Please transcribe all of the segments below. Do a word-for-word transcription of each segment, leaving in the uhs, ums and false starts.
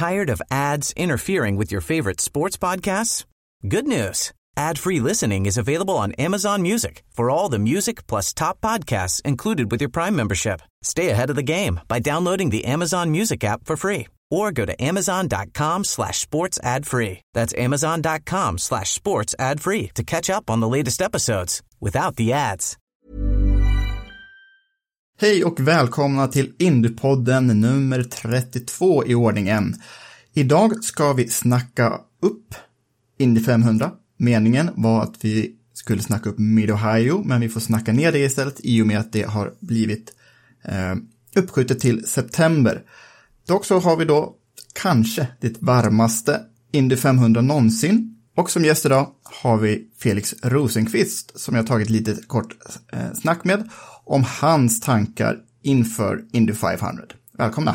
Tired of ads interfering with your favorite sports podcasts? Good news. Ad-free listening is available on Amazon Music for all the music plus top podcasts included with your Prime membership. Stay ahead of the game by downloading the Amazon Music app for free or go to amazon.com slash sports ad free. That's amazon.com slash sports ad free to catch up on the latest episodes without the ads. Hej och välkomna till Indiepodden nummer trettiotvå i ordningen. Idag ska vi snacka upp Indy femhundra. Meningen var att vi skulle snacka upp Mid-Ohio, men vi får snacka ner det istället i och med att det har blivit eh, uppskjutet till september. Dock så har vi då kanske det varmaste Indy femhundra någonsin. Och som gäst idag har vi Felix Rosenqvist som jag tagit lite kort eh, snack med om hans tankar inför Indy femhundra. Välkomna!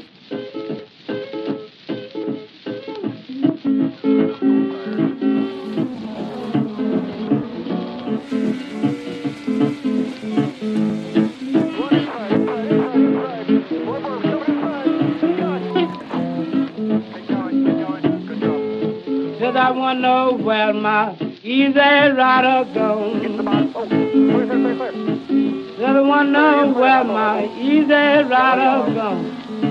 I wanna know where my easy rider goes. I wanna know where my easy rider goes.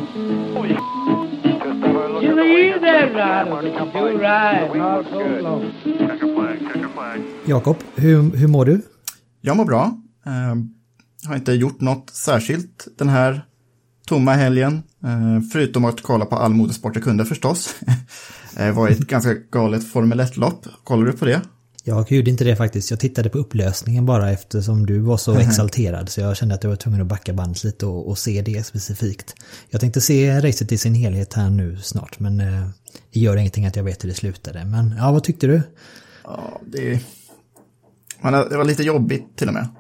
You're the easy rider, you ride all so long. Jakob, hur, hur mår du? Jag mår bra. Uh, har inte gjort något särskilt den här tomma helgen. Uh, förutom att kolla på all motorsport jag kunde förstås. Det var ett ganska galet Formel ett-lopp. Kollar du på det? Jag gjorde inte det faktiskt. Jag tittade på upplösningen bara eftersom du var så exalterad. Så jag kände att jag var tvungen att backa bandet lite och, och se det specifikt. Jag tänkte se racet i sin helhet här nu snart. Men eh, det gör ingenting att jag vet hur det slutade. Men ja, vad tyckte du? Ja, det, det var lite jobbigt till och med.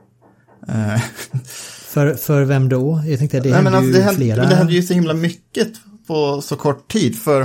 för, för vem då? Jag tänkte att det Nej, hände men alltså, ju det hände, flera... Det hände ju så himla mycket på så kort tid. För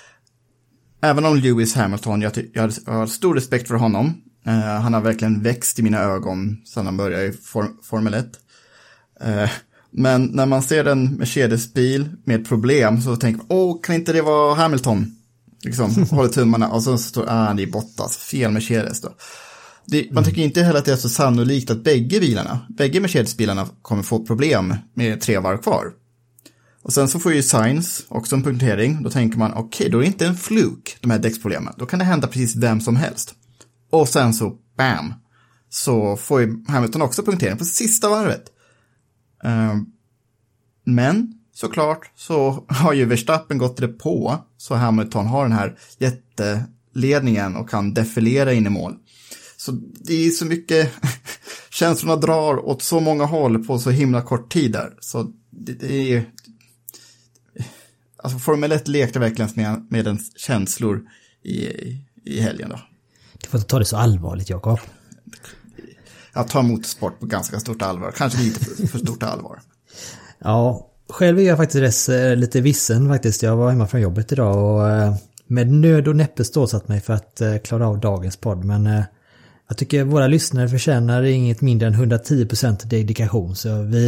även om Lewis Hamilton, jag, jag har stor respekt för honom. Uh, han har verkligen växt i mina ögon sedan han började i form, Formel ett. Uh, men när man ser en Mercedes-bil med problem så tänker man, åh, kan inte det vara Hamilton? Liksom, håller tummarna och så står ah, det är Bottas, fel Mercedes då. Det, man tycker inte heller att det är så sannolikt att bägge bilarna, bägge Mercedes-bilarna kommer få problem med tre varv kvar. Och sen så får ju Sainz också en punktering. Då tänker man, okej, okay, då är det inte en fluk, de här däcksproblemen. Då kan det hända precis vem som helst. Och sen så, bam, så får ju Hamilton också punktering på sista varvet. Um, men såklart så har ju Verstappen gått det på. Så Hamilton har den här jätteledningen och kan defilera in i mål. Så det är så mycket, känslorna drar åt så många håll på så himla kort tid där. Så det, det är alltså Formel ett lekte verkligen med, med en känslor i, i helgen då. Du får inte ta det så allvarligt, Jakob. Jag tar motorsport på ganska stort allvar. Kanske lite för, för stort allvar. Ja, själv är jag faktiskt lite vissen faktiskt. Jag var hemma från jobbet idag och med nöd och näppe stålsatt mig för att klara av dagens podd. Men jag tycker våra lyssnare förtjänar inget mindre än hundratio procent dedikation. Så vi...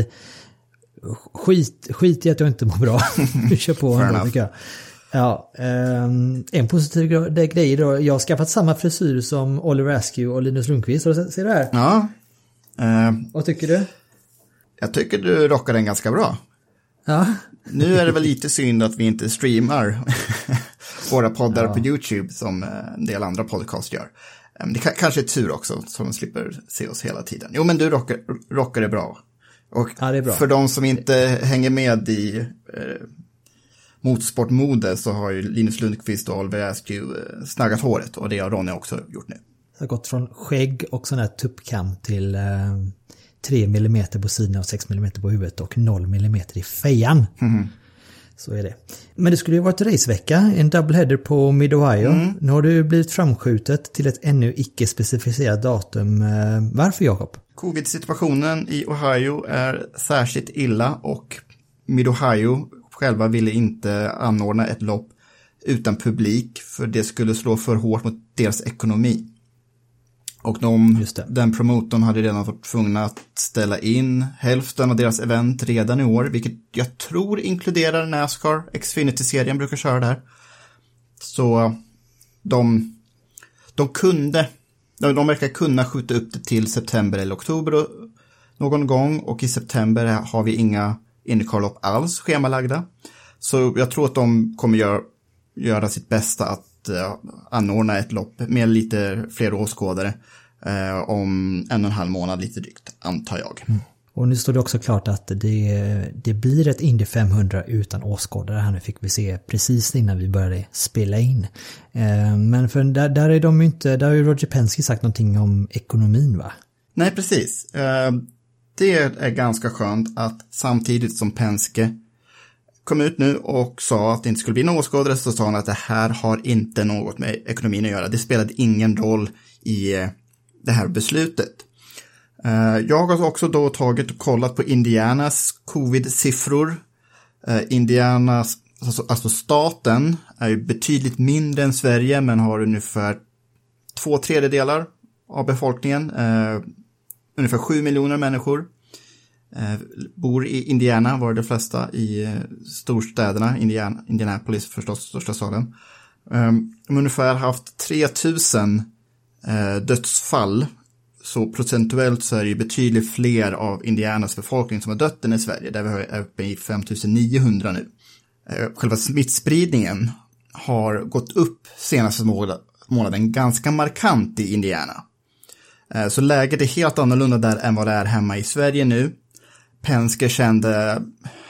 Skit, skit i att jag inte mår bra. Vi kör på ändå, tycker jag. Ja, um, en positiv grej då. Jag har skaffat samma frisyr som Oliver Askew och Linus Lundqvist. Ser du här? Ja. Uh, Vad tycker du? Jag tycker du rockar den ganska bra. Ja. Nu är det väl lite synd att vi inte streamar våra poddar ja. på YouTube som en del andra podcast gör. Um, det k- kanske är tur också så de slipper se oss hela tiden. Jo, men du rockar, rockar det bra. Och ja, det är bra. För de som inte hänger med i eh, motorsportmode så har ju Linus Lundqvist och Oliver Askew eh, snaggat håret och det har Ronny också gjort nu. Det har gått från skägg och sån här tuppkam till eh, tre millimeter på sidan och sex millimeter på huvudet och noll millimeter i fejan. Mm. Så är det. Men det skulle ju varit racevecka, en doubleheader på Mid-Ohio. Mm. Nu har du blivit framskjutet till ett ännu icke specificerat datum. Varför, Jakob? Covid-situationen i Ohio är särskilt illa och Mid-Ohio själva ville inte anordna ett lopp utan publik för det skulle slå för hårt mot deras ekonomi. Och de, den promotorn hade redan varit tvungna att ställa in hälften av deras event redan i år, vilket jag tror inkluderar NASCAR. Xfinity-serien brukar köra där. Så de, de kunde, de, de verkar kunna skjuta upp det till september eller oktober någon gång. Och i september har vi inga IndyCar-lopp alls schemalagda. Så jag tror att de kommer göra, göra sitt bästa att uh, anordna ett lopp med lite fler åskådare uh, om en och en halv månad lite drygt, antar jag. Mm. Och nu står det också klart att det, det blir ett Indy femhundra utan åskådare. Här nu fick vi se precis innan vi började spela in. Uh, men för där, där är de inte, där har ju Roger Penske sagt någonting om ekonomin, va? Nej, precis. Uh, det är ganska skönt att samtidigt som Penske kom ut nu och sa att det inte skulle bli någon åskådare, så sa han att det här har inte något med ekonomin att göra. Det spelade ingen roll i det här beslutet. Jag har också då tagit och kollat på Indianas covid-siffror. Indianas, alltså, alltså staten, är ju betydligt mindre än Sverige, men har ungefär två tredjedelar av befolkningen. Ungefär sju miljoner människor. Eh, bor i Indiana, var det flesta i eh, storstäderna, Indiana, Indianapolis förstås, största staden. Eh, de har ungefär haft tre tusen eh, dödsfall, så procentuellt så är det ju betydligt fler av Indianas befolkning som har dött än i Sverige, där vi är uppe i fem tusen niohundra nu. Eh, själva smittspridningen har gått upp senaste månaden ganska markant i Indiana. Eh, så läget är helt annorlunda där än vad det är hemma i Sverige nu. Penske kände,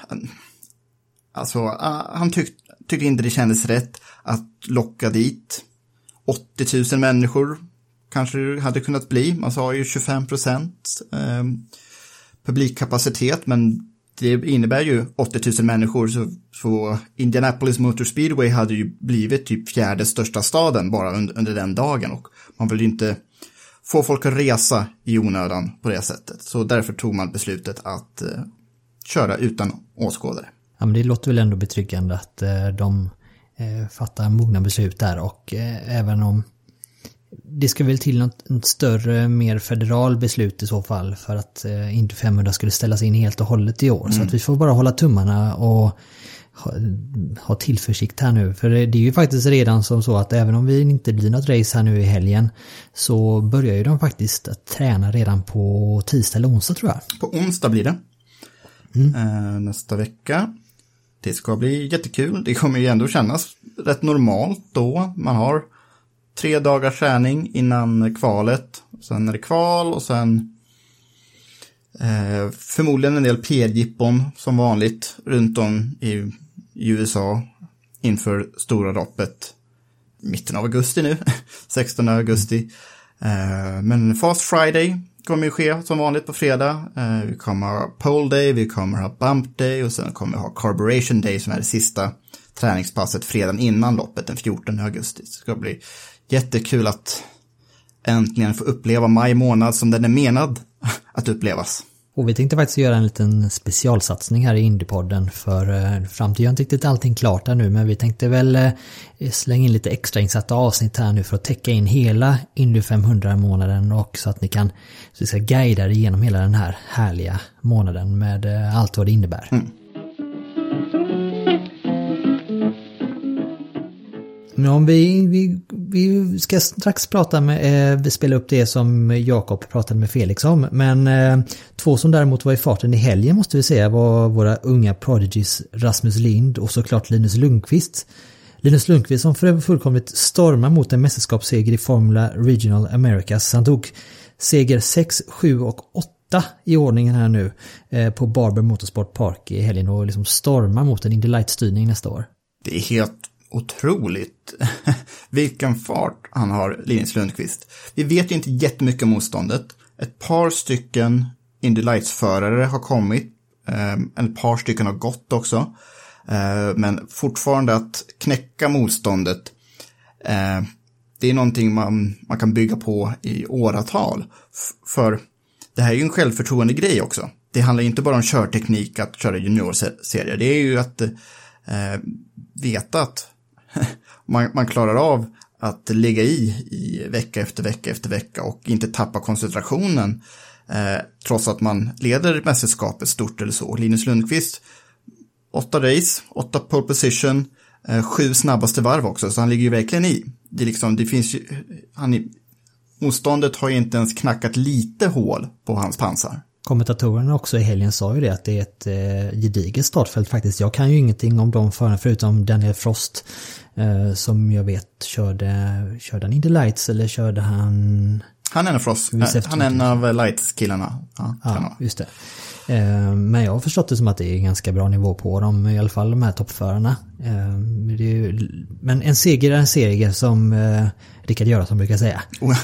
alltså han tyck, tyckte inte det kändes rätt att locka dit åttio tusen människor, kanske hade kunnat bli. Man sa ju tjugofem procent eh, publikkapacitet, men det innebär ju åttio tusen människor, så, så Indianapolis Motor Speedway hade ju blivit typ fjärde största staden bara under, under den dagen, och man vill ju inte få folk att resa i onödan på det sättet. Så därför tog man beslutet att eh, köra utan åskådare. Ja, men det låter väl ändå betryggande att eh, de eh, fattar mogna beslut där, och eh, även om det ska väl till något, något större, mer federal beslut i så fall för att eh, Indy femhundra skulle ställas in helt och hållet i år. Mm. Så att vi får bara hålla tummarna och ha, ha tillförsikt här nu. För det, det är ju faktiskt redan som så att även om vi inte blir något race här nu i helgen, så börjar ju de faktiskt att träna redan på tisdag eller onsdag, tror jag. På onsdag blir det. Mm. Eh, nästa vecka. Det ska bli jättekul. Det kommer ju ändå kännas rätt normalt då. Man har tre dagars träning innan kvalet. Sen är det kval och sen eh, förmodligen en del P R-jippon som vanligt runt om i, i U S A inför stora loppet mitten av augusti nu, sextonde augusti. Eh, men Fast Friday kommer ju ske som vanligt på fredag. Eh, vi kommer ha Pole Day, vi kommer ha Bump Day och sen kommer vi ha Carburation Day som är det sista träningspasset fredagen innan loppet den fjortonde augusti. Det ska bli jättekul att äntligen få uppleva maj månad som den är menad att upplevas. Och vi tänkte faktiskt göra en liten specialsatsning här i Indypodden, för fram till jag har inte riktigt allting klart där nu, men vi tänkte väl slänga in lite extra insatta avsnitt här nu för att täcka in hela Indy femhundra-månaden, och så att ni kan så att säga guida er igenom hela den här härliga månaden med allt vad det innebär. Mm. Men om vi, vi, vi ska strax prata med, eh, vi spelar upp det som Jakob pratade med Felix om, men eh, två som däremot var i farten i helgen måste vi säga var våra unga prodigies Rasmus Lind och såklart Linus Lundqvist. Linus Lundqvist som för fullkomligt stormar mot en mästerskapsseger i Formula Regional Americas. Han tog seger sex, sju och åtta i ordningen här nu eh, på Barber Motorsport Park i helgen, och liksom stormar mot en Indy Light-styrning nästa år. Det är helt otroligt vilken fart han har, Linus Lundqvist. Vi vet ju inte jättemycket om motståndet. Ett par stycken Indy Lights-förare har kommit. Ett par stycken har gått också. Men fortfarande att knäcka motståndet, det är någonting man, man kan bygga på i åratal. För det här är ju en självförtroende grej också. Det handlar inte bara om körteknik att köra juniorserier. Det är ju att veta att man, man klarar av att ligga i i vecka efter vecka efter vecka och inte tappa koncentrationen eh, trots att man leder mästerskapet stort eller så. Linus Lundqvist, åtta race, åtta pole position, eh, sju snabbaste varv också, så han ligger ju verkligen i. Det, är liksom, det finns ju, han, motståndet har ju inte ens knackat lite hål på hans pansar. Kommentatorerna också i helgen sa ju det, att det är ett eh, gediget startfält faktiskt. Jag kan ju ingenting om de förarna förutom Daniel Frost eh, som jag vet körde, körde han Indy Lights eller körde han... Han är en av Frost, äh, han är en av Lights-killarna. Ja, ja just det. Eh, men jag har förstått det som att det är ganska bra nivå på dem, i alla fall de här toppförarna. Eh, det är ju, men en seger är en seger som eh, Rickard Göransson brukar säga.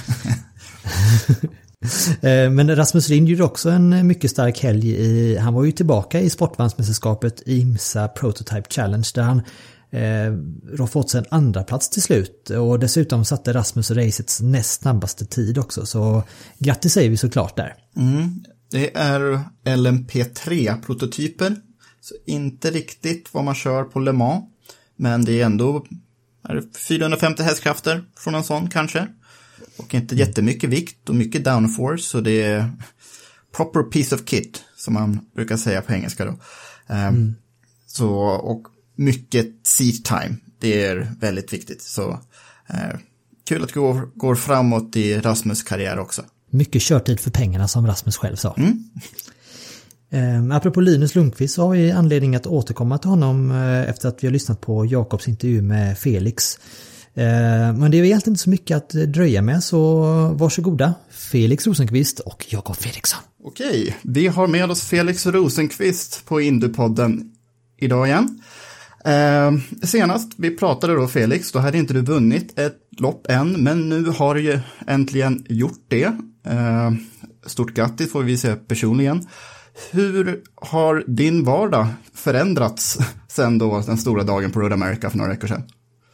Men Rasmus Lind gjorde också en mycket stark helg i, han var ju tillbaka i sportvagnsmästerskapet IMSA Prototype Challenge där han eh, rå fått sig en andra plats till slut och dessutom satte Rasmus racets näst snabbaste tid också, så grattis säger vi såklart där. Mm, det är L M P tre prototyper, så inte riktigt vad man kör på Le Mans, men det är ändå är det fyrahundrafemtio hästkrafter från en sån kanske. Och inte jättemycket vikt och mycket downforce, så det är proper piece of kit som man brukar säga på engelska då. Um, mm. Så, och mycket seat time, det är väldigt viktigt. Så uh, kul att det går, går framåt i Rasmus karriär också. Mycket körtid för pengarna som Rasmus själv sa. Mm. Um, apropå Linus Lundqvist så har vi anledning att återkomma till honom uh, efter att vi har lyssnat på Jakobs intervju med Felix. Men det är egentligen inte så mycket att dröja med, så varsågoda Felix Rosenqvist och Jakob Fredriksson. Okej, vi har med oss Felix Rosenqvist på Indypodden idag igen. Eh, senast vi pratade då Felix, då hade inte du vunnit ett lopp än, men nu har du ju äntligen gjort det. Eh, stort grattis får vi säga personligen. Hur har din vardag förändrats sen då den stora dagen på Road America för några veckor sedan?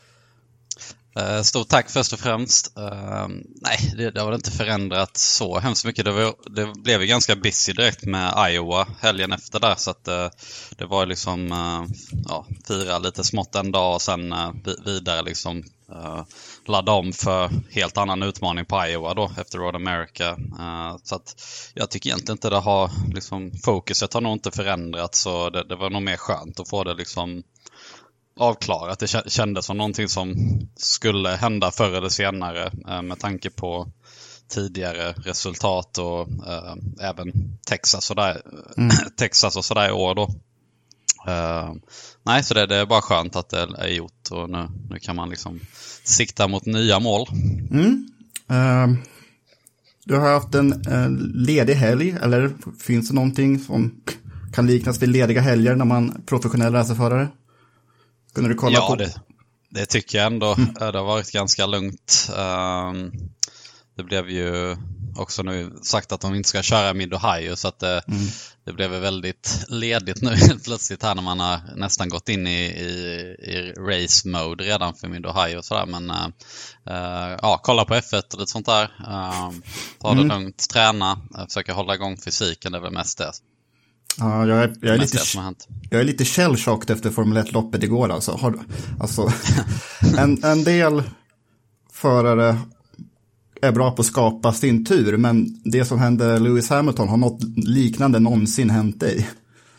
Uh, stort tack först och främst. Uh, nej, det, det har inte förändrat så hemskt mycket. Det, var, det blev ju ganska busy direkt med Iowa helgen efter där. Så att uh, det var liksom uh, ja, fira lite smått en dag och sen uh, vidare liksom uh, ladda om för helt annan utmaning på Iowa då efter Road America. Uh, så att jag tycker egentligen inte det har liksom, fokuset har nog inte förändrats, så det, det var nog mer skönt att få det liksom avklarat. Det kändes som någonting som skulle hända förr eller senare med tanke på tidigare resultat och äh, även Texas och där, mm. Texas och sådär i år då. Uh, nej, så det, det är bara skönt att det är gjort och nu, nu kan man liksom sikta mot nya mål. Mm. Uh, du har haft en uh, ledig helg, eller finns det någonting som kan liknas vid lediga helger när man är professionell racerförare? Kunde du kolla ja, på? Det, det tycker jag ändå. Mm. Det har varit ganska lugnt. Um, det blev ju också nu sagt att de inte ska köra Mid-Ohio, så att det, mm. det blev väldigt ledigt nu plötsligt här när man har nästan gått in i, i, i race-mode redan för Mid-Ohio och sådär. Men uh, uh, ja, kolla på F ett och lite sånt där. Uh, ta det mm. lugnt, träna, uh, försöka hålla igång fysiken, det är väl mest det. Ja, jag är, jag är lite jag är lite shell-shocked efter Formel ett-loppet igår alltså. Har, alltså en, en del förare är bra på att skapa sin tur, men det som hände Lewis Hamilton, har något liknande någonsin hänt dig?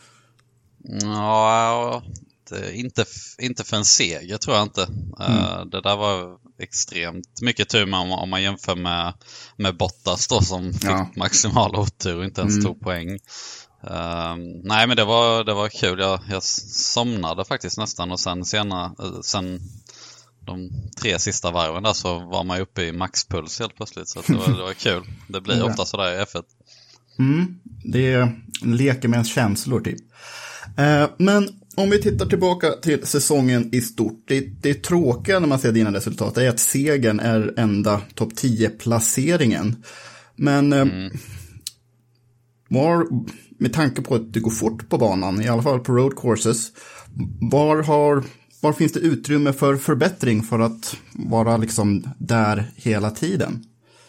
Ja, det, inte, inte för en seger tror jag inte. Mm. Uh, det där var extremt mycket tur med, om, om man jämför med, med Bottas då, som fick ja. maximal otur och inte ens mm. tog poäng. Uh, nej, men det var, det var kul. Jag, jag somnade faktiskt nästan och sen senare, sen de tre sista varven där så var man uppe i maxpuls helt plötsligt, så det var, det var kul. Det blir ofta sådär i F ett. Mm, det leker med ens känslor typ. Uh, men om vi tittar tillbaka till säsongen i stort, det, det är tråkiga när man ser dina resultat är att segern är enda topp tio-placeringen. Men uh, mm. var, med tanke på att det går fort på banan, i alla fall på road courses, var, har, var finns det utrymme för förbättring för att vara liksom där hela tiden?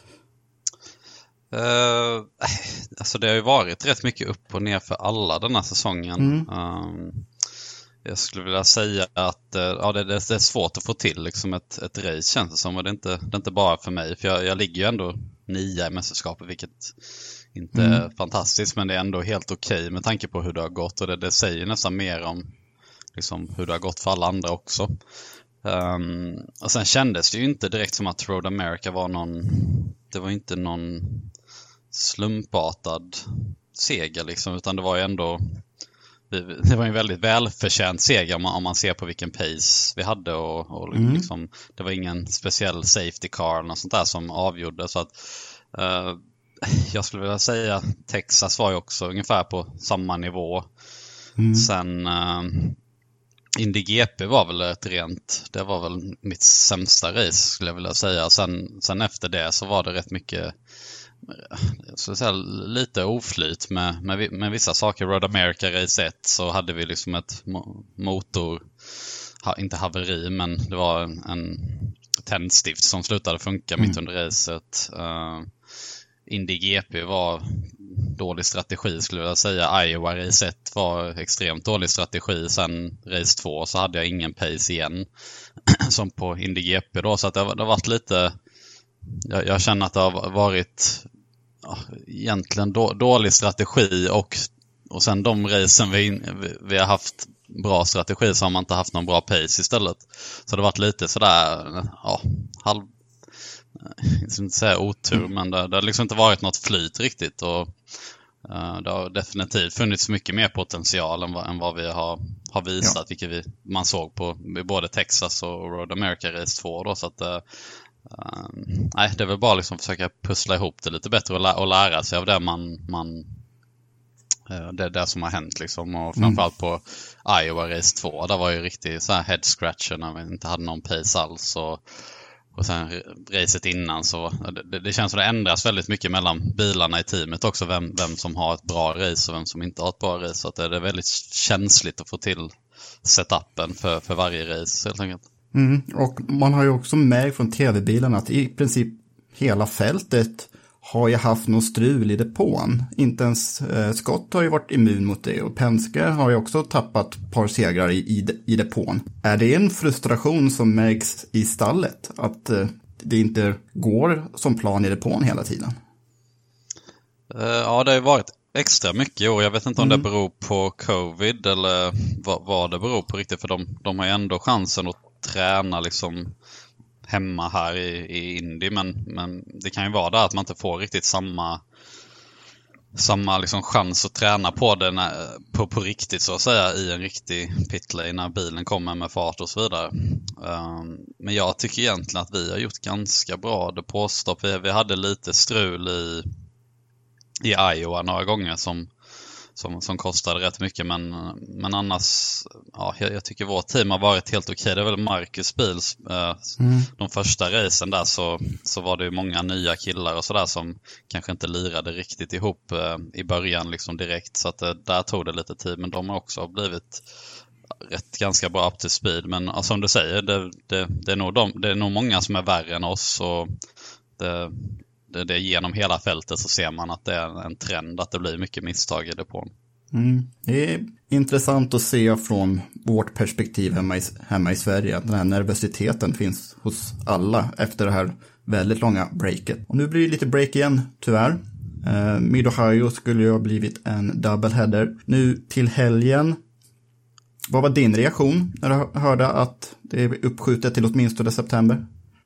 Uh, alltså det har ju varit rätt mycket upp och ner för alla den här säsongen. Mm. Um, Jag skulle vilja säga att ja, det, det är svårt att få till liksom ett, ett race, känns det som. Och det är inte, det är inte bara för mig. För jag, jag ligger ju ändå nia i mästerskapet, vilket inte mm. är fantastiskt. Men det är ändå helt okej okay med tanke på hur det har gått. Och det, det säger nästan mer om liksom, hur det har gått för alla andra också. Um, och sen kändes det ju inte direkt som att Road America var någon... Det var inte någon slumpartad seger liksom. Utan det var ju ändå... Det var en väldigt välförtjänt seger om man, om man ser på vilken pace vi hade och, och mm. liksom, det var ingen speciell safety car eller något sånt där som avgjorde. Så att, uh, jag skulle vilja säga Texas var ju också ungefär på samma nivå. Mm. Sen uh, Indy G P var väl ett rent, det var väl mitt sämsta race skulle jag vilja säga. Sen, sen efter det så var det rätt mycket... Jag skulle säga lite oflyt med, med, med vissa saker. Road America Race ett så hade vi liksom ett motor, ha, inte haveri, men det var en, en tändstift som slutade funka mm. mitt under racet. Uh, Indy G P var dålig strategi skulle jag säga. Iowa Race ett var extremt dålig strategi. Sen Race två så hade jag ingen pace igen som på Indy G P då. Så att det, det har varit lite... Jag, jag känner att det har varit ja, egentligen då, dålig strategi och, och sen de racen vi, vi, vi har haft bra strategi så har man inte haft någon bra pace istället. Så det har varit lite sådär, ja, halv, jag ska inte säga otur, men det, det har liksom inte varit något flyt riktigt och uh, det har definitivt funnits mycket mer potential än vad, än vad vi har, har visat, ja. Vilket vi, man såg på både Texas och Road America Race två då, så att uh, Uh, nej, det är väl bara liksom försöka pussla ihop det lite bättre och, lä- och lära sig av det man, man uh, det, det som har hänt liksom. Och framförallt mm. på Iowa Race två, där var ju riktigt så här head scratcher när vi inte hade någon pace alls och, och sen racet innan så det, det känns som det ändras väldigt mycket mellan bilarna i teamet också, vem, vem som har ett bra race och vem som inte har ett bra race, så att det, det är väldigt känsligt att få till setupen för, för varje race helt enkelt. Mm, och man har ju också märkt från tv-bilarna att i princip hela fältet har ju haft någon strul i depån. Inte ens eh, Scott har ju varit immun mot det och Penske har ju också tappat ett par segrar i, i, i depån. Är det en frustration som märks i stallet att eh, det inte går som plan i depån hela tiden? Uh, ja, det har ju varit extra mycket i år. Jag vet inte om mm. det beror på covid eller vad, vad det beror på riktigt, för de, de har ju ändå chansen att träna liksom hemma här i, i Indy, men, men det kan ju vara där att man inte får riktigt samma samma liksom chans att träna på det när, på, på riktigt så att säga i en riktig pitlane när bilen kommer med fart och så vidare. Um, men jag tycker egentligen att vi har gjort ganska bra depåstopp. Vi, vi hade lite strul i, i Iowa några gånger som Som, som kostade rätt mycket, men, men annars ja, jag, jag tycker vårt team har varit helt okej. Det är väl Marcus Bils eh, mm. de första racen där så, så var det ju många nya killar och sådär som kanske inte lirade riktigt ihop eh, i början liksom direkt, så att eh, där tog det lite tid, men de har också blivit rätt ganska bra up to speed, men ja, som du säger det, det, det, är nog de, det är nog många som är värre än oss och det Det, det genom hela fältet så ser man att det är en trend att det blir mycket misstag i depån. Mm. Det är intressant att se från vårt perspektiv hemma i, hemma i Sverige. Den här nervositeten finns hos alla efter det här väldigt långa breaket. Och nu blir det lite break igen, tyvärr. Eh, Mid-Ohio skulle ju ha blivit en doubleheader. Nu till helgen. Vad var din reaktion när du hörde att det är uppskjutet till åtminstone september?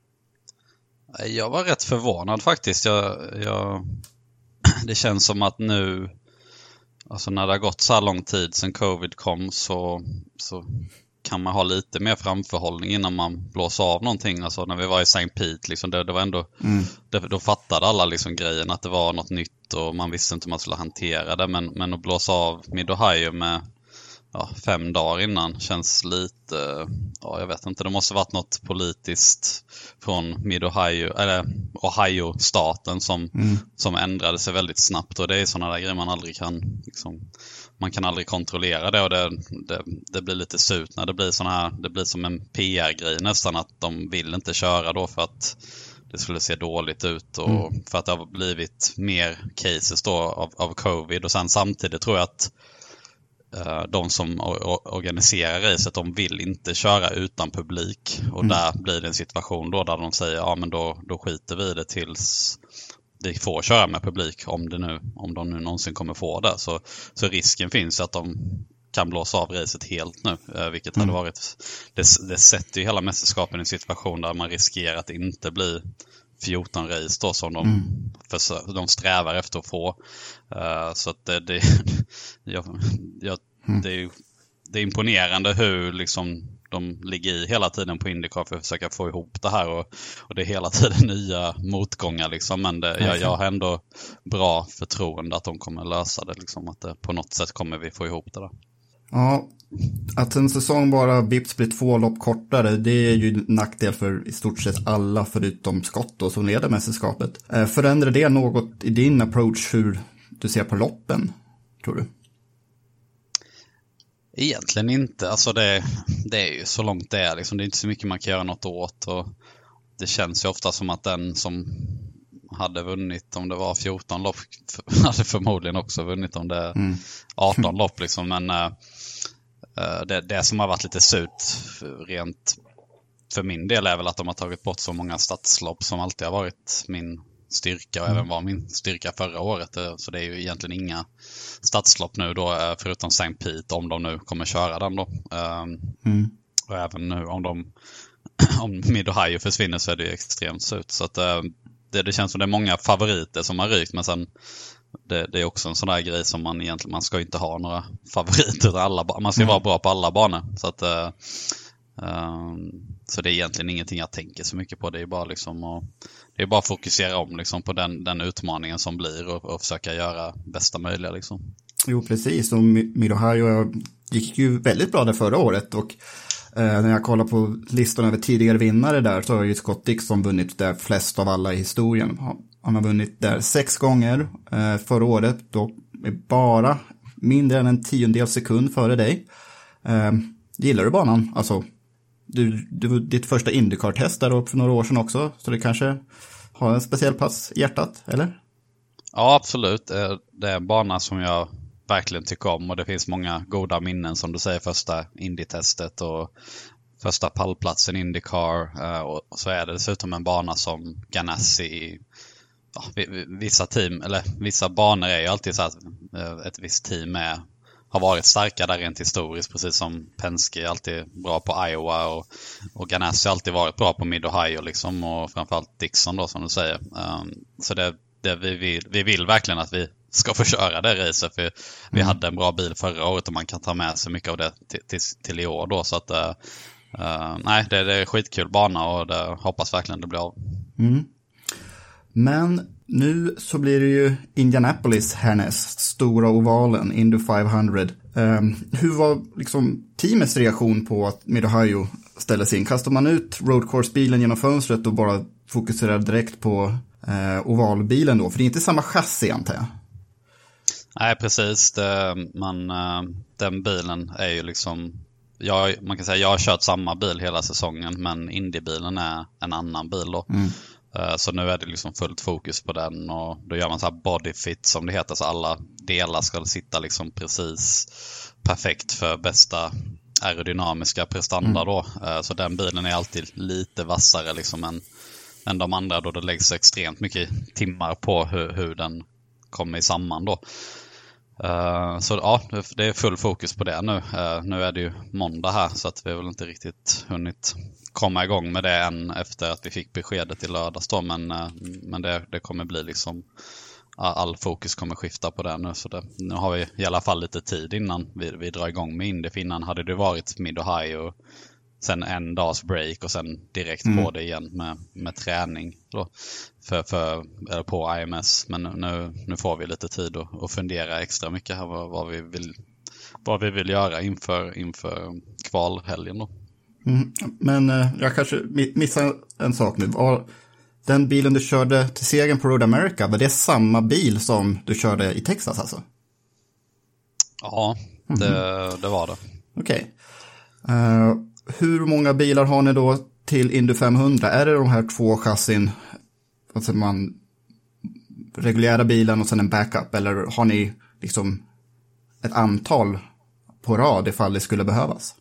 Jag var rätt förvånad faktiskt. Jag, jag, det känns som att nu, alltså när det har gått så här lång tid sedan covid kom så, så kan man ha lite mer framförhållning innan man blåser av någonting. Alltså när vi var i Saint Pete, liksom, det, det var ändå, mm. det, då fattade alla liksom grejen att det var något nytt och man visste inte hur man skulle hantera det. Men, men att blåsa av Mid-Ohio med ja, fem dagar innan känns lite, ja jag vet inte, det måste varit något politiskt från Mid-Ohio, eller Ohio-staten som, mm. som ändrade sig väldigt snabbt, och det är sådana där grejer man aldrig kan liksom, man kan aldrig kontrollera det, och det, det, det blir lite surt när det blir sån här, det blir som en P R-grej nästan, att de vill inte köra då för att det skulle se dåligt ut och mm. för att det har blivit mer cases då av, av covid, och sen samtidigt tror jag att de som organiserar racet, de vill inte köra utan publik. Och mm. där blir det en situation då där de säger ja men då, då skiter vi det tills vi får köra med publik, om, det nu, om de nu någonsin kommer få det. Så, så risken finns att de kan blåsa av racet helt nu, vilket mm. hade varit, det, det sätter ju hela mästerskapen i en situation där man riskerar att det inte blir fjorton race då som de, mm. för, de strävar efter att få. Uh, så att det, det, jag, jag, mm. det, är, det är imponerande hur liksom de ligger i hela tiden på IndyCar för att försöka få ihop det här, och, och det är hela tiden nya motgångar liksom, men det, jag, jag har ändå bra förtroende att de kommer lösa det liksom, att det, på något sätt kommer vi få ihop det där. Ja, att en säsong bara vips blir två lopp kortare, det är ju nackdel för i stort sett alla förutom Scott då, som leder mästerskapet. Eh, förändrar det något i din approach hur du ser på loppen, tror du? Egentligen inte. Alltså det, det är ju så långt det är. Liksom, det är inte så mycket man kan göra något åt. Och det känns ju ofta som att den som hade vunnit om det var fjorton lopp hade förmodligen också vunnit om det är mm. arton lopp. Liksom. Men uh, det, det som har varit lite surt rent för min del är väl att de har tagit bort så många stadslopp som alltid har varit min styrka och mm. även var min styrka förra året. Så det är ju egentligen inga stadslopp nu då, förutom Saint Pete, om de nu kommer köra den då. Mm. Och även nu om de om Mid-Ohio försvinner så är det extremt surt. Så att det, det känns som det är många favoriter som har rykt, men sen det, det är också en sån där grej som man egentligen, man ska inte ha några favoriter. Alla, man ska mm. vara bra på alla banor. Så att Um, så det är egentligen ingenting jag tänker så mycket på. Det är bara liksom att, det är bara att fokusera om liksom på den, den utmaningen som blir och, och försöka göra bästa möjliga liksom. Jo, precis. Och Mid-Ohio gick ju väldigt bra där förra året, och eh, när jag kollar på listan över tidigare vinnare där så har ju Scott Dixon vunnit där flest av alla i historien. Han har vunnit där sex gånger eh, förra året, då är bara mindre än en tiondel sekund före dig. Eh, gillar du banan? Alltså Du, du, ditt första IndyCar-test där upp för några år sedan också, så det kanske har en speciell plats i hjärtat, eller? Ja, absolut. Det är en bana som jag verkligen tycker om, och det finns många goda minnen, som du säger, första Indy-testet och första pallplatsen IndyCar, och så är det dessutom en bana som Ganassi, ja, vissa team, eller vissa banor är ju alltid så att ett visst team är har varit starka där rent historiskt, precis som Penske är alltid bra på Iowa, och, och Ganassi har alltid varit bra på Mid-Ohio liksom, och framförallt Dixon då, som du säger. Um, så det, det vi, vill, vi vill verkligen att vi ska få köra det racet, för mm. vi hade en bra bil förra året och man kan ta med sig mycket av det till, till, till i år då, så att uh, uh, nej, det, det är skitkul bana, och det hoppas verkligen det blir av. Mm. Men nu så blir det ju Indianapolis härnäst, stora ovalen, Indy femhundra. Um, hur var liksom teamets reaktion på att Mid-Ohio ställdes in? Kastar man ut road course-bilen genom fönstret och bara fokuserar direkt på uh, ovalbilen då? För det är inte samma chassi, antar jag. Nej, precis. Det, man, den bilen är ju liksom... Jag, man kan säga jag har kört samma bil hela säsongen, men Indy-bilen är en annan bil då. Mm. Så nu är det liksom fullt fokus på den, och då gör man så här body fit som det heter, så alla delar ska sitta liksom precis perfekt för bästa aerodynamiska prestanda mm. då. Så den bilen är alltid lite vassare liksom än, än de andra, då det läggs extremt mycket timmar på hur, hur den kommer samman då. Uh, så ja, det är full fokus på det nu. Uh, nu är det ju måndag här, så att vi har väl inte riktigt hunnit komma igång med det än efter att vi fick beskedet i lördags då, men, uh, men det, det kommer bli liksom uh, all fokus kommer skifta på det nu, så det, nu har vi i alla fall lite tid innan vi, vi drar igång med Indy. För innan hade det varit Mid-Ohio, sen en dags break och sen direkt mm. på det igen med, med träning då, för, för, eller på I M S. Men nu, nu får vi lite tid att, att fundera extra mycket här vad, vad, vi vill, vad vi vill göra inför, inför kvalhelgen då. Mm. Men eh, jag kanske missar en sak nu. Var den bilen du körde till segern på Road America, var det samma bil som du körde i Texas alltså? Ja, det, mm. det var det. Okej. Okay. Uh, hur många bilar har ni då till Indy femhundra? Är det de här två chassin, alltså man reguljära bilen och sen en backup, eller har ni liksom ett antal på rad ifall det skulle behövas.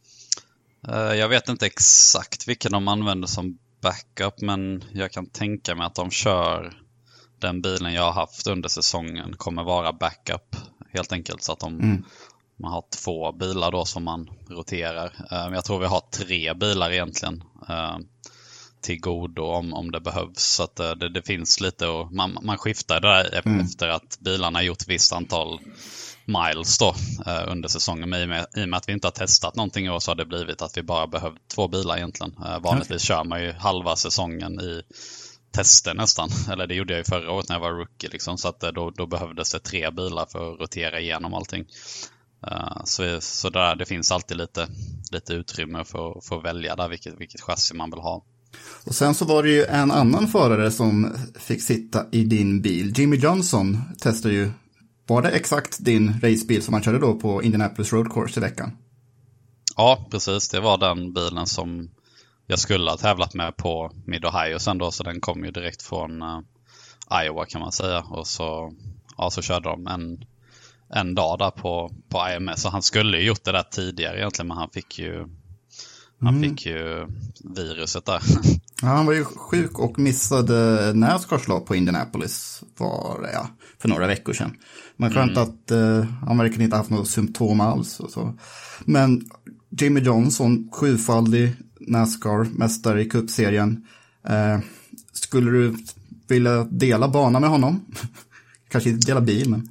Jag vet inte exakt vilken de använder som backup, men jag kan tänka mig att de kör den bilen jag har haft under säsongen kommer vara backup helt enkelt, så att de mm. man har två bilar då som man roterar. Jag tror vi har tre bilar egentligen till godo om, om det behövs, så att det, det finns lite och man, man skiftar där mm. efter att bilarna har gjort visst antal miles då eh, under säsongen. Men i, med, i och med att vi inte har testat någonting i år så har det blivit att vi bara behövt två bilar egentligen. Eh, vanligtvis okay. kör man ju halva säsongen i tester nästan. Eller det gjorde jag ju förra året när jag var rookie liksom. Så att då, då behövdes det tre bilar för att rotera igenom allting. Uh, så så där, det finns alltid lite, lite utrymme för, för att välja där vilket, vilket chassi man vill ha. Och sen så var det ju en annan förare som fick sitta i din bil. Jimmy Johnson testade ju, var det exakt din racebil som han körde då på Indianapolis Road Course i veckan? Ja, precis. Det var den bilen som jag skulle ha tävlat med på Mid-Ohio sen då, så den kom ju direkt från uh, Iowa kan man säga. Och så, ja, så körde de en, en dag där på, på I M S. Så han skulle ju gjort det där tidigare egentligen, men han fick ju Han mm. fick ju viruset där. Ja, han var ju sjuk och missade NASCAR-slag på Indianapolis var det, ja, för några veckor sedan. Men skönt mm. att uh, han verkligen inte haft några symptom alls. Och så. Men Jimmy Johnson, sjufaldig NASCAR-mästare i cupserien. Uh, skulle du vilja dela bana med honom? Kanske inte dela bil, men...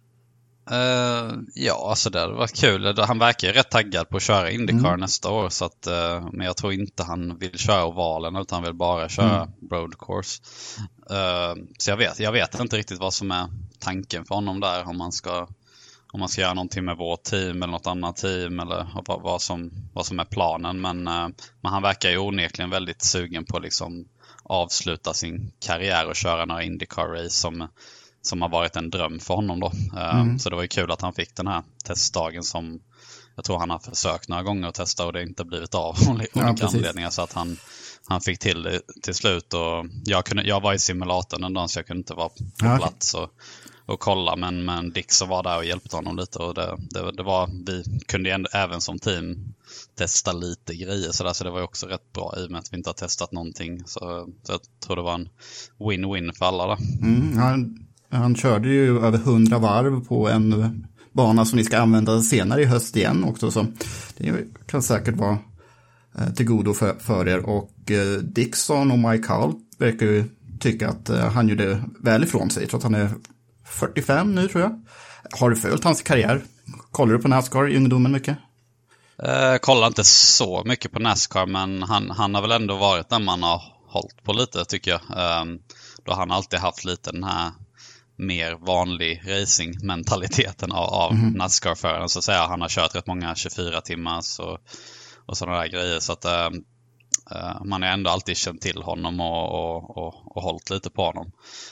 Uh, ja, alltså det var kul. Han verkar ju rätt taggad på att köra IndyCar mm. nästa år. Så att, uh, men jag tror inte han vill köra ovalen, utan han vill bara köra mm. road course. Uh, så jag vet, jag vet inte riktigt vad som är tanken för honom där. Om man ska, om man ska göra någonting med vårt team eller något annat team. Eller vad, vad, som, vad som är planen. Men, uh, men han verkar ju onekligen väldigt sugen på att liksom avsluta sin karriär och köra några IndyCar-race som... som har varit en dröm för honom då. Mm. Så det var ju kul att han fick den här testdagen som jag tror han har försökt några gånger att testa och det inte blivit av olika ja, anledningar. Så att han, han fick till det till slut. Och jag, kunde, jag var i simulatorn en dag så jag kunde inte vara på ja, plats och, och kolla. Men, men Dixon var där och hjälpte honom lite. Och det, det, det var, vi kunde ändå, även som team testa lite grejer. Så, där, så det var ju också rätt bra i och med att vi inte har testat någonting. Så, så jag tror det var en win-win för alla där. Mm, han... Han körde ju över hundra varv på en bana som ni ska använda senare i höst igen också. Så det kan säkert vara till godo för, för er. Och Dixon och Mike Hull verkar ju tycka att han gjorde väl ifrån sig. Trots att han är fyrtiofem nu tror jag. Har du följt hans karriär? Kollar du på NASCAR i ungdomen mycket? Jag kollar inte så mycket på NASCAR, men han, han har väl ändå varit där man har hållit på lite tycker jag. Då han alltid haft lite den här mer vanlig racing-mentaliteten av, av mm. NASCAR-föraren. Så att säga, han har kört rätt många tjugofyra timmars och, och sådana där grejer. Så att äh, äh, man har ändå alltid känt till honom och, och, och, och hållit lite på honom.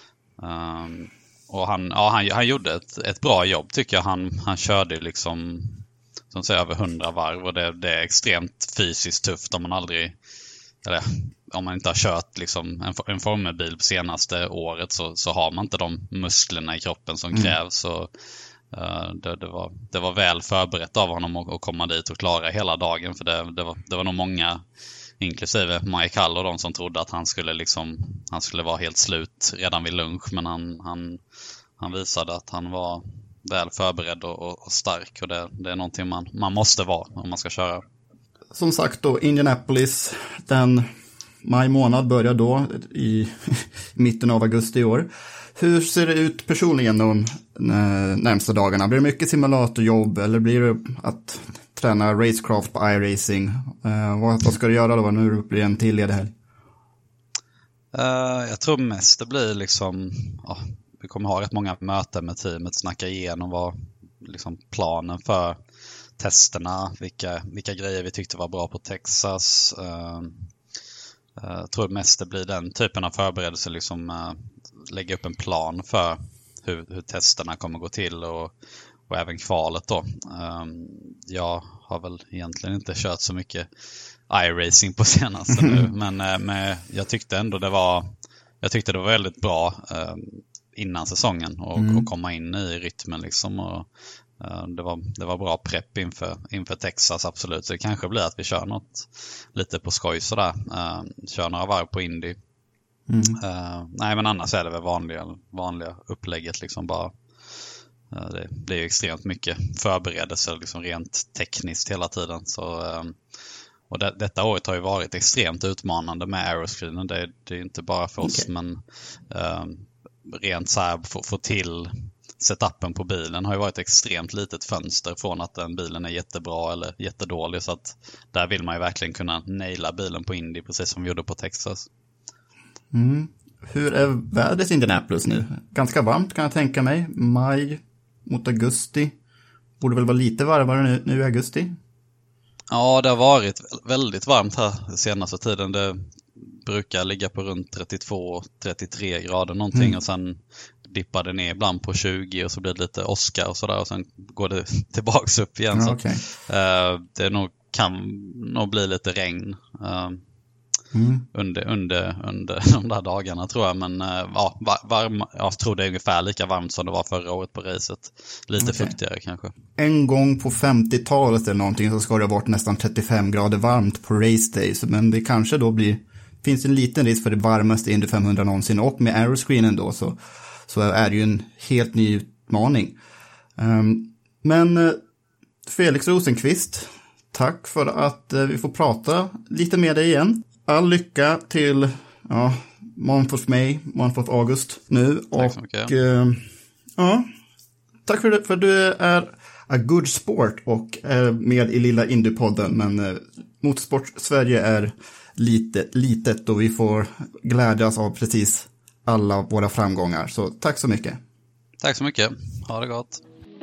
Um, och han, ja, han, han gjorde ett, ett bra jobb tycker jag. Han, han körde liksom som säger, över hundra varv och det, det är extremt fysiskt tufft om man aldrig... Eller, om man inte har kört liksom en, en formelbil på senaste året så, så har man inte de musklerna i kroppen som mm. krävs. Så, uh, det, det, var, det var väl förberett av honom att, att komma dit och klara hela dagen. För det, det, var, det var nog många, inklusive Mike Hull och de som trodde att han skulle, liksom, han skulle vara helt slut redan vid lunch. Men han, han, han visade att han var väl förberedd och, och, och stark. Och det, det är någonting man, man måste vara om man ska köra. Som sagt då, Indianapolis, den maj månad börjar då i mitten av augusti i år. Hur ser det ut personligen de närmsta dagarna? Blir det mycket simulatorjobb eller blir det att träna racecraft på iRacing? Uh, vad, vad ska du göra då när det blir en till ledig helg? Uh, jag tror mest det blir liksom, uh, vi kommer ha rätt många möten med teamet, snacka igenom vad liksom planen för testerna, vilka, vilka grejer vi tyckte var bra på Texas. Uh, uh, jag tror mest det blir den typen av förberedelse, liksom uh, lägga upp en plan för hur, hur testerna kommer gå till och, och även kvalet då. Uh, jag har väl egentligen inte kört så mycket iRacing på senaste nu, men, uh, men jag tyckte ändå det var jag tyckte det var väldigt bra uh, innan säsongen och, mm. och komma in i rytmen liksom och Det var, det var bra prepp inför, inför Texas, absolut. Så det kanske blir att vi kör något lite på skoj sådär. Uh, kör några varv på Indy. Mm. Uh, nej, men annars är det väl vanliga, vanliga upplägget liksom bara. Uh, det blir ju extremt mycket förberedelser liksom rent tekniskt hela tiden. Så, uh, och det, detta året har ju varit extremt utmanande med aeroscreenen. Det, det är inte bara för oss, okay. men uh, rent så här få, få till setupen på bilen har ju varit ett extremt litet fönster från att den bilen är jättebra eller jättedålig, så att där vill man ju verkligen kunna naila bilen på Indy precis som vi gjorde på Texas. Mm. Hur är vädret i Indianapolis nu? Ganska varmt kan jag tänka mig. Maj mot augusti. Borde väl vara lite varmare nu, nu i augusti? Ja, det har varit väldigt varmt här senaste tiden. Det brukar ligga på runt trettiotvå trettiotre grader någonting mm. och sen dippar det ner ibland på tjugo och så blir det lite åska och sådär och sen går det tillbaks upp igen. Ja, så okay. uh, det nog, kan nog bli lite regn uh, mm. under, under, under de där dagarna tror jag. Men uh, ja, varm, jag tror det är ungefär lika varmt som det var förra året på racet. Lite okay. fuktigare kanske. En gång på femtiotalet eller någonting så ska det ha varit nästan trettiofem grader varmt på race days. Men det kanske då blir, finns en liten risk för det varmaste Indy femhundra någonsin, och med aeroscreenen då så så är det ju en helt ny utmaning. Um, men uh, Felix Rosenqvist, tack för att uh, vi får prata lite med dig igen. All lycka till ja, month of May, month of August nu. Tack så mycket. Och, uh, ja, tack för, för att du är a good sport och är med i lilla Indypodden. Men uh, Motorsport Sverige är lite, litet och vi får glädjas av precis alla våra framgångar. Så tack så mycket. Tack så mycket. Ha det gott.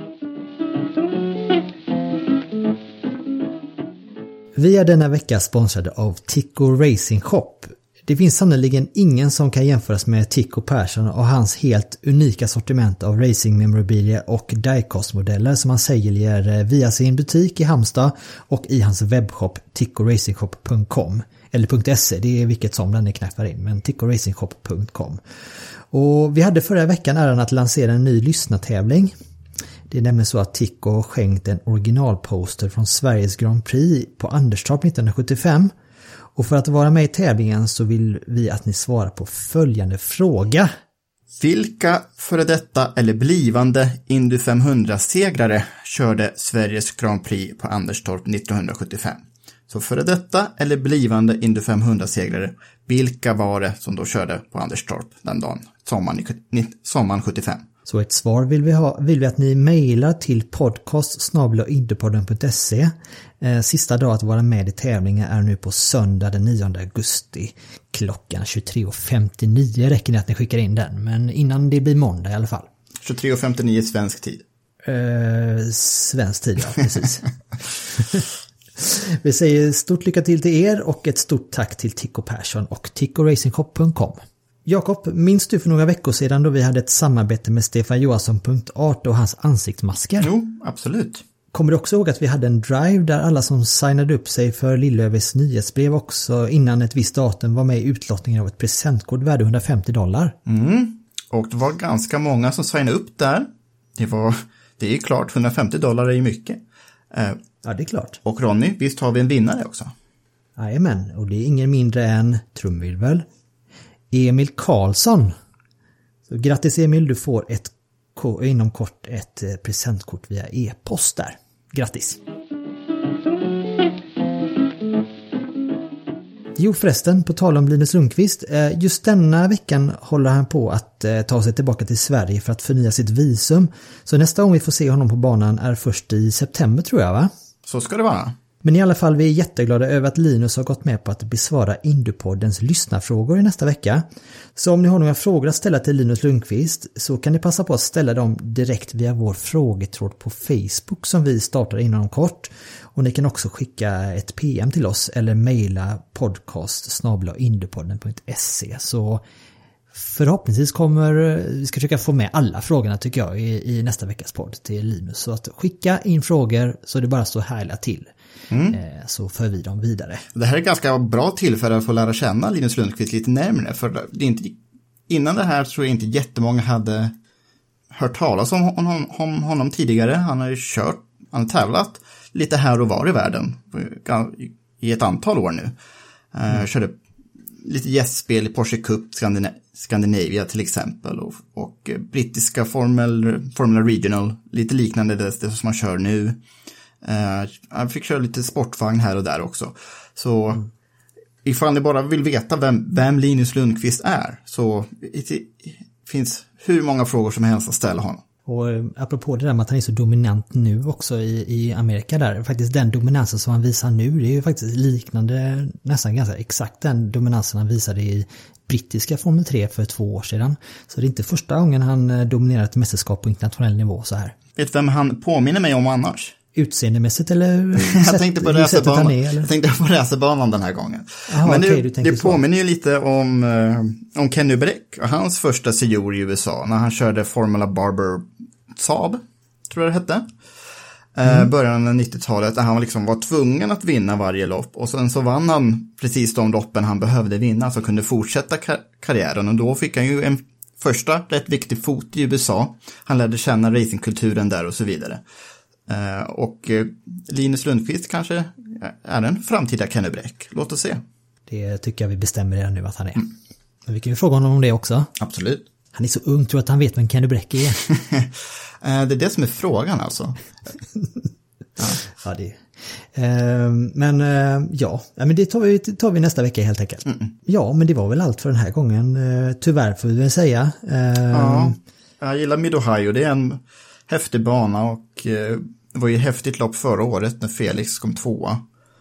Vi är denna vecka sponsrade av Tico Racing Shop. Det finns sannoliken ingen som kan jämföras med Tico Persson och hans helt unika sortiment av racing memorabilia och diecast-modeller som han säljer via sin butik i Halmstad och i hans webbshop tico racing shop punkt com. Eller .se, det är vilket som den är knappar in, men tico racing shop punkt com. Och vi hade förra veckan äran att lansera en ny lyssnartävling. Det är nämligen så att Tico skänkt en originalposter från Sveriges Grand Prix på Anderstorp nittonhundrasjuttiofem. Och för att vara med i tävlingen så vill vi att ni svarar på följande fråga. Vilka före detta eller blivande Indy femhundra-segrare körde Sveriges Grand Prix på Anderstorp nittonhundrasjuttiofem? Så före detta eller blivande Indy femhundra-segrare, vilka var det som då körde på Anderstorp den dagen, sommaren, sommaren sjuttiofem? Så ett svar vill vi ha, vill vi att ni mejlar till podcast snabel-a indypodden punkt se. Eh, sista dag att vara med i tävlingen är nu på söndag den nionde augusti klockan tjugotre femtionio. Räcker det att ni skickar in den, men innan det blir måndag i alla fall. tjugotre femtionio svensk tid. Eh, svensk tid, ja, precis. Vi säger stort lycka till till er och ett stort tack till Tico Persson och tico racing shop punkt com. Jakob, minns du för några veckor sedan då vi hade ett samarbete med Stefan Johansson punkt art och hans ansiktsmasker? Jo, absolut. Kommer du också ihåg att vi hade en drive där alla som signade upp sig för Lillövers nyhetsbrev också innan ett visst datum var med i utlottningen av ett presentkort värde hundrafemtio dollar? Mm, och det var ganska många som signade upp där. Det var, det är ju klart, hundrafemtio dollar är ju mycket. Eh, ja, det är klart. Och Ronny, visst har vi en vinnare också? Jajamän, och det är ingen mindre än, trumvirvel, Emil Karlsson. Så grattis Emil, du får ett, inom kort ett presentkort via e-post där. Grattis! Jo förresten, på tal om Linus Lundqvist, just denna veckan håller han på att ta sig tillbaka till Sverige för att förnya sitt visum. Så nästa gång vi får se honom på banan är först i september tror jag, va? Så ska det vara. Men i alla fall, vi är jätteglada över att Linus har gått med på att besvara Indypoddens lyssnarfrågor i nästa vecka. Så om ni har några frågor att ställa till Linus Lundqvist så kan ni passa på att ställa dem direkt via vår frågetråd på Facebook som vi startar inom kort. Och ni kan också skicka ett P M till oss eller mejla podcast snabel-a indypodden punkt se. Så förhoppningsvis kommer vi ska försöka få med alla frågorna tycker jag i, i nästa veckas podd till Linus. Så att skicka in frågor så det bara står härliga till. Mm. Så för vi dem vidare. Det här är ett ganska bra tillfälle att få lära känna Linus Lundqvist lite närmare. För det är inte, innan det här tror jag inte jättemånga hade hört talas om honom, om honom tidigare. Han har ju kört, han har tävlat lite här och var i världen i ett antal år nu. Mm. Uh, körde lite gästspel i Porsche Cup Skandina- Scandinavia till exempel och, och brittiska Formel, Formula Regional, lite liknande det, det som man kör nu. Uh, han fick köra lite sportvagn här och där också. Så mm. ifall ni bara vill veta vem, vem Linus Lundqvist är, så det finns hur många frågor som helst att ställa honom. Och apropå det där med att han är så dominant nu också i, i Amerika där, faktiskt den dominansen som han visar nu, det är ju faktiskt liknande, nästan ganska exakt den dominansen han visade i brittiska Formel tre för två år sedan. Så det är inte första gången han dominerar ett mästerskap på internationell nivå så här. Vet vem han påminner mig om annars? Utseendemässigt eller? jag, tänkte på racerbanan, jag tänkte på racerbanan den här gången. Aha, Men okay, det, det påminner ju lite om, eh, om Kenny Bräck och hans första sejour i U S A när han körde Formula Barber Saab, tror jag det hette. Mm. Eh, början av nittiotalet där han liksom var tvungen att vinna varje lopp och sen så vann han precis de loppen han behövde vinna så kunde fortsätta kar- karriären och då fick han ju en första rätt viktig fot i U S A. Han lärde känna racingkulturen där och så vidare. Uh, och uh, Linus Lundqvist kanske är en framtida Kenny Bräck. Låt oss se. Det tycker jag vi bestämmer redan nu att han är. Mm. Men vi kan ju fråga honom om det också. Absolut. Han är så ung, tror att han vet vem Kenny Bräck är. uh, det är det som är frågan alltså. ja. ja, det uh, Men uh, ja, men det tar vi, tar vi nästa vecka helt enkelt. Mm. Ja, men det var väl allt för den här gången. Uh, tyvärr får vi väl säga. Uh, ja, jag gillar Mid-Ohio. Det är en häftig bana och eh, det var ju ett häftigt lopp förra året när Felix kom tvåa.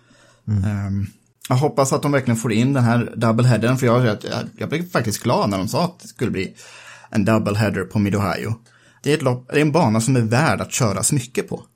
Mm. Um, jag hoppas att de verkligen får in den här doubleheadern för jag, jag, jag blev faktiskt glad när de sa att det skulle bli en doubleheader på Mid-Ohio. Det är, ett lopp, det är en bana som är värd att köras mycket på.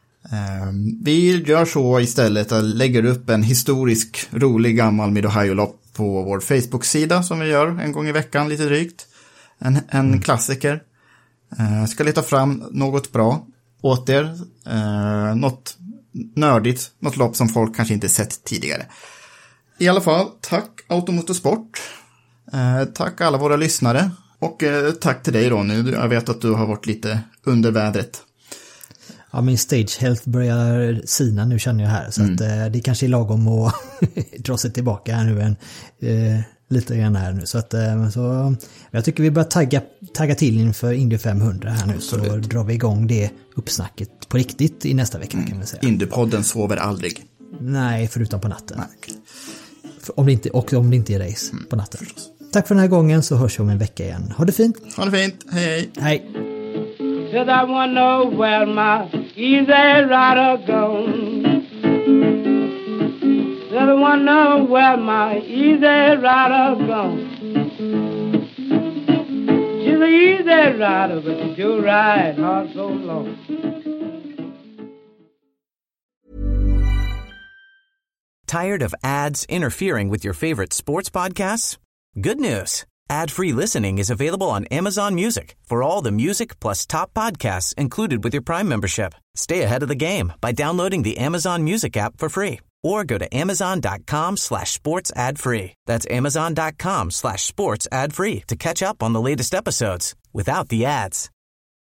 Um, vi gör så istället att lägger upp en historisk, rolig gammal Mid-Ohio-lopp på vår Facebook-sida som vi gör en gång i veckan lite drygt. En, en mm. klassiker. Jag uh, ska leta fram något bra åt er. Uh, något nördigt. Något lopp som folk kanske inte sett tidigare. I alla fall, tack Automotorsport. Uh, tack alla våra lyssnare. Och uh, tack till dig då nu. Jag vet att du har varit lite under vädret. Ja, min stage health börjar sina nu känner jag här. Så mm. att uh, det kanske är lagom att dra sig tillbaka här nu en... Uh, lite grann här nu. Så att, så, jag tycker vi börjar tagga, tagga till inför Indy femhundra här nu. Absolut. Så drar vi igång det uppsnacket på riktigt i nästa vecka mm. kan man säga. Indy-podden sover aldrig. Nej, förutom på natten. Nej. För om det inte, och om det inte är race mm, på natten. Förstås. Tack för den här gången så hörs vi om en vecka igen. Ha det fint. Ha det fint. Hej hej. Hej. Said I wanna know where my easy rider gone. Said I wanna know where my easy rider gone. She's an easy rider, but she do ride hard so long. Tired of ads interfering with your favorite sports podcasts? Good news. Ad-free listening is available on Amazon Music for all the music plus top podcasts included with your Prime membership. Stay ahead of the game by downloading the Amazon Music app for free or go to amazon.com slash sports ad free. That's amazon.com slash sports ad free to catch up on the latest episodes without the ads.